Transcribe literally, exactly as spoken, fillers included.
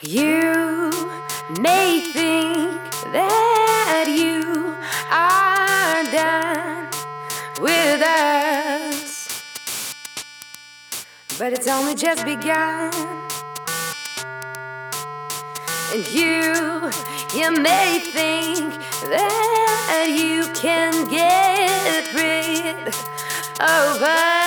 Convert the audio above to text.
You may think that you are done with us, but it's only just begun. And you, you may think that you can get rid of us,